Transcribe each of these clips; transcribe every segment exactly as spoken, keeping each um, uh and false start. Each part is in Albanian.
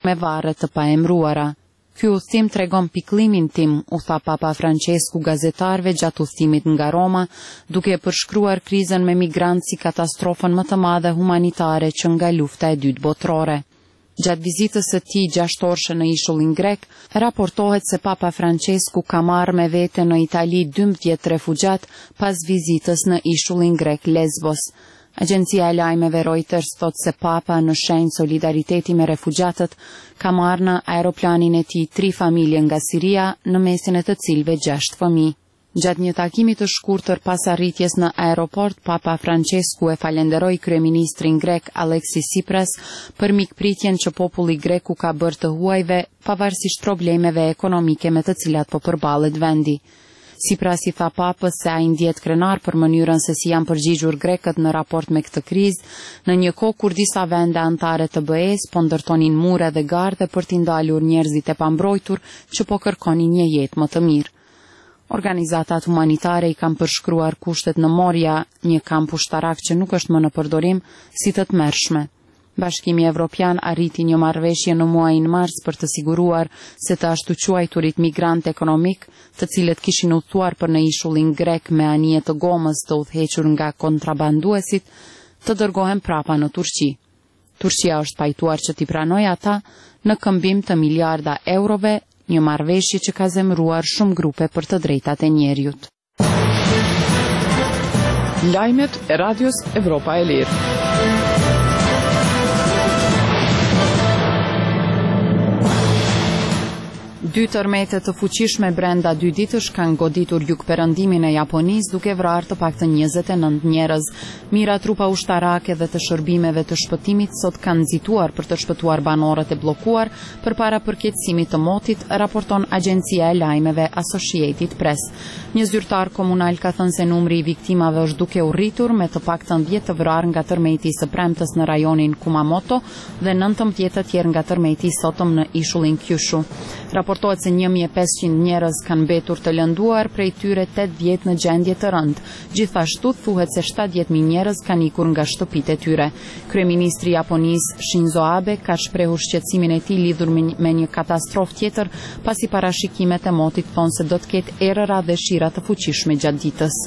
me varre të paemruara. Ky udhtim tregon pikëllimin tim, u tha Papa Francesku gazetarëve gjatë udhtimit nga Roma, duke përshkruar krizën me migrantë si katastrofën më të madhe humanitare që nga lufta e dytë botërore. Gjatë vizitës së tij gjashtorshë në ishullin grek, raportohet se Papa Francesku ka marrë me vete në Itali dymbëdhjetë refugjat pas vizitës në ishullin grek Lesbos. Agjencia e lajmeve Reuters thot se Papa në shenjë solidariteti me refugjatët ka marrë në aeroplanin e tij tri familje nga Siria, në mesin e të cilëve gjashtë fëmijë. Gjatë një takimi të shkurtër pas arritjes në aeroport, Papa Francesku e falenderoi kryeministrin grek Alexis Tsipras për mikpritjen që populli grek u ka bërë të huajve, pavarësisht problemeve ekonomike me të cilat po përballet vendi. Tsipras i tha Papës se ai ndjet krenar për mënyrën se si janë përgjigjur grekët në raport me këtë krizë, në një kohë kur disa vende anëtare të B E-s po ndërtonin mure dhe garde për t'i ndalur njerëzit e pambrojtur që po kërkonin një jetë më të mirë. Organizatat humanitare i kanë përshkruar kushtet në Moria, një kamp ushtarak që nuk është më në përdorim, si të tmerrshme. Bashkimi Evropian arriti një marrëveshje në muajin mars për të siguruar se të ashtu quajturit migrant ekonomik, të cilët kishin udhëtuar për në ishullin grek me anije të gomës të udhëhequr nga kontrabanduesit, të dërgohen prapa në Turqi. Turqia është pajtuar që t'i pranojë ata në këmbim të miliarda eurove, një marrëveshje që ka zemëruar shumë grupe për të drejtat e njerëzit. Lajmet e Radios Evropa e Lirë. Dy tërmete të fuqishme brenda dy ditësh kanë goditur jugperëndimin e Japonisë duke vrarë të paktën njëzet e nëntë njerëz. Mira trupa ushtarake dhe të shërbimeve të shpëtimit sot kanë nxituar për të shpëtuar banorët e bllokuar përpara përkeçimit të motit, raporton agjencia e lajmeve Associated Press. Një zyrtar komunal ka thënë se numri i viktimave është duke u rritur me të paktën dhjetë të vrarë nga tërmeti së premtës në rajonin Kumamoto dhe nëntëmbëdhjetë të tjerë nga tërmeti sotëm në ishullin Kyushu. Raportohet se një mijë e pesëqind njerëz kanë mbetur të lënduar, prej tyre tetëdhjetë në gjendje të rëndë. Gjithashtu thuhet se shtatëdhjetë mijë njerëz kanë ikur nga shtëpitë e tyre. Kryeministri i Japonisë Shinzo Abe ka shprehur shqetësimin e tij lidhur me një katastrofë tjetër, pasi parashikimet e motit thonë se do të ketë erëra dhe shira të fuqishme gjatë ditës.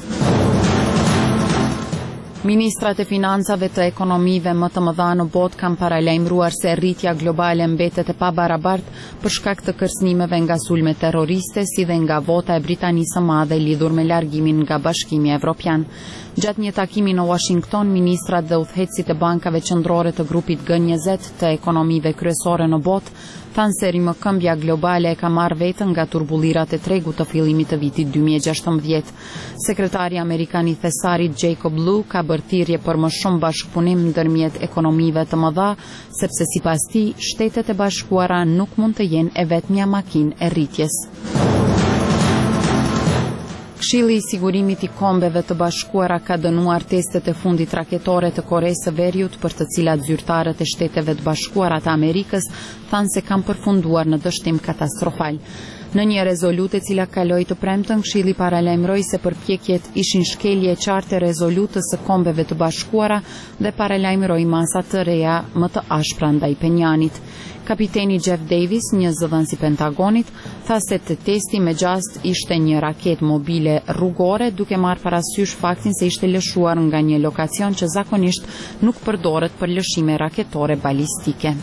Ministrat e financave të ekonomive më të mëdha në botë kanë paralajmëruar se rritja globale mbetet e pabarabartë për shkak të kërcënimeve nga sulme terroriste, si dhe nga vota e Britanisë së Madhe lidhur me largimin nga Bashkimi Evropian. Gjatë një takimi në Washington, ministrat dhe udhëheqësit e bankave qendrore të grupit G njëzet të ekonomive kryesore në botë thanë se rimëkëmbja globale e ka marrë vetën nga turbullirat e tregut të fillimit të vitit dy mijë e gjashtëmbëdhjetë. Sekretari amerikan i thesarit Jacob Lew ka bërë thirrje për më shumë bashkëpunim ndërmjet ekonomive të mëdha, sepse sipas tij Shtetet e Bashkuara nuk mund të jenë e vetmja makinë e rritjes. Këshilli i sigurimit i kombeve të bashkuara ka dënuar testet e fundit raketore të Koresë së Veriut, për të cilat zyrtarët e Shteteve të Bashkuara të Amerikës thanë se kanë përfunduar në dështim katastrofal. Në një rezolutë e cila kaloi të premtën, Këshilli paralajmëroi se përpjekjet ishin shkelje e qartë e rezolutës së kombeve të bashkuara dhe paralajmëroi masa të reja më të ashpra ndaj Penjanit. Kapiteni Jeff Davis, një zëdhënës i Pentagonit, tha se të testi me gjast ishte një raketë mobile rrugore, duke marrë parasysh faktin se ishte lëshuar nga një lokacion që zakonisht nuk përdoret për lëshime raketore balistike.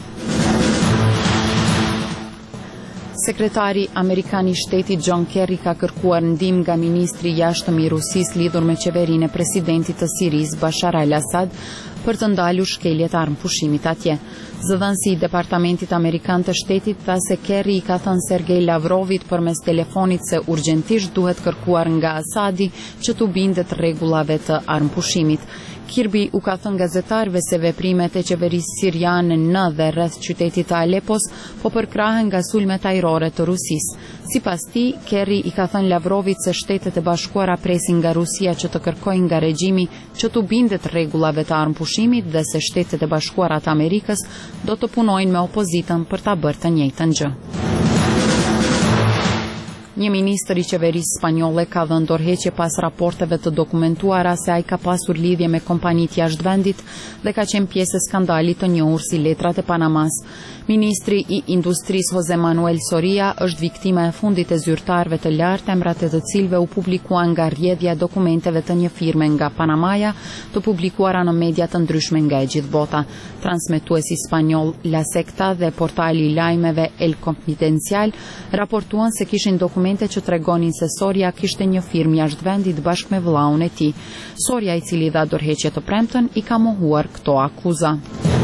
Sekretari Amerikan i Shtetit John Kerry ka kërkuar ndihmë nga ministri i jashtëm i Rusisë lidhur me qeverinë e presidentit të Sirisë Bashar al-Assad për të ndalur shkeljet armë pushimit atje. Zëdhënësi i Departamentit Amerikan të Shtetit tha se Kerry i ka thënë Sergej Lavrovit përmes telefonit se urgjentisht duhet kërkuar nga Asadi që t'u bindet rregullave të armë pushimit. Kirby u ka thënë gazetarëve se veprimet e qeverisë siriane në dhe rreth qytetit të Alepos po përkrahen nga sulmet ajrore të Rusisë. Sipas tij, Kerry i ka thënë Lavrovit se Shtetet e Bashkuara presin nga Rusia që të kërkojnë nga regjimi që t'u bindet rregullave të armëpushimit dhe se Shtetet e Bashkuara të Amerikës do të punojnë me opozitën për ta bërë të njëjtën gjë. Një ministër i qeverisë spanjolle ka dhënë dorëheqje pas raporteve të dokumentuara se ai ka pasur lidhje me kompanitë jashtë vendit dhe ka qenë pjesë e skandalit të njohur si letrat e Panamas. Ministri i Industrisë Jose Manuel Soria është viktima e fundit e zyrtarëve të lartë, emrat e të cilëve u publikuan nga rrjedhja e dokumenteve të një firme nga Panamaja, të publikuara në media të ndryshme nga e gjithë bota. Transmetuesi spanjoll La Secta dhe portali i lajmeve El Confidencial raportuan se kishin dokumente që tregonin se Soria kishte një firmë jashtë vendit bashkë me vëllaun e tij. Soria, i cili dha dorëheqje të premten, i ka mohuar këto akuza.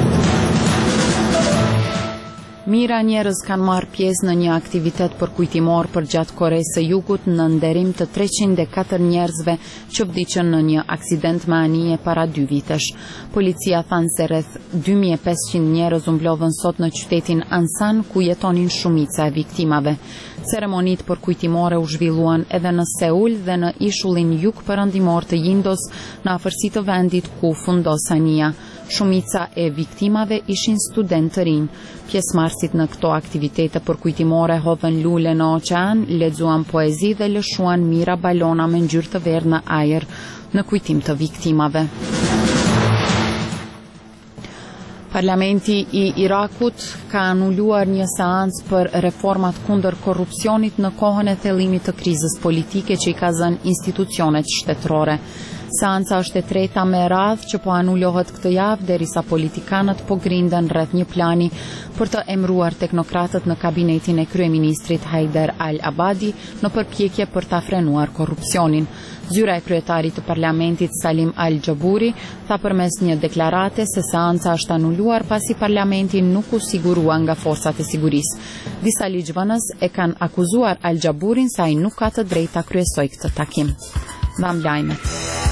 Mira njerëz kanë marrë pjesë në një aktivitet përkujtimor për gjatë Koreas së Jugut në nderim të treqind e katër njerëzve që vdiqën në një aksident me anije para dy vitesh. Policia than se rreth dy mijë e pesëqind njerëz u mblodhën sot në qytetin Ansan, ku jetonin shumica e viktimave. Ceremonitë përkujtimore u zhvilluan edhe në Seul dhe në ishullin jugperëndimor të Jindos, në afërsi të vendit ku fundos anija. Shumica e viktimave ishin studentë të rinj. Pjesëmarrësit në këto aktivitete përkujtimore hodhën lule në oqean, lexuan poezi dhe lëshuan mira balona me ngjyrë të verdhë në ajër në kujtim të viktimave. Parlamenti i Irakut ka anuluar një seancë për reformat kundër korrupsionit në kohën e thellimit të krizës politike që i ka zënë institucionet shtetërore. Seanca është e treta me radhë që po anulohet këtë javë derisa politikanët po grinden rreth një plani për të emëruar teknokratët në kabinetin e kryeministrit Haider al-Abadi në përpjekje për ta frenuar korrupsionin. Zyra e kryetarit të parlamentit Salim al-Gjaburi tha përmes një deklarate se seanca është anuluar pasi parlamenti nuk u sigurua nga forcat e sigurisë. Disa ligjvënës e kanë akuzuar al-Gjaburin se ai nuk ka të drejtë ta kryesojë këtë takim. Mbam lajmet.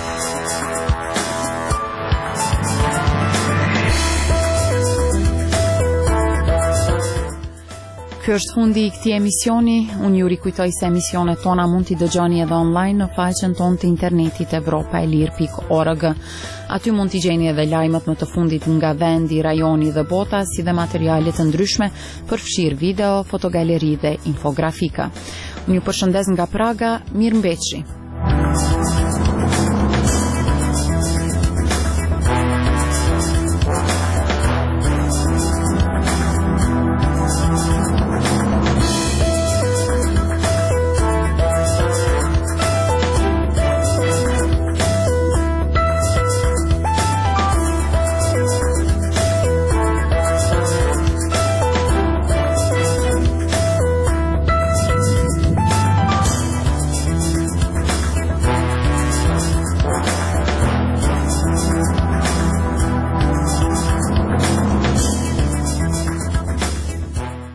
Ky është fundi i këtij emisioni. Unë ju rikujtoj se emisionet tona mund t'i dëgjoni edhe online në faqen tonë të internetit evropa e lir pikë org. Aty mund t'i gjeni edhe lajmet më të fundit nga vendi, rajoni dhe bota, si dhe materiale të ndryshme, përfshirë video, fotogaleri dhe infografika. Unë ju përshëndes nga Praga, mirëmbëjtje.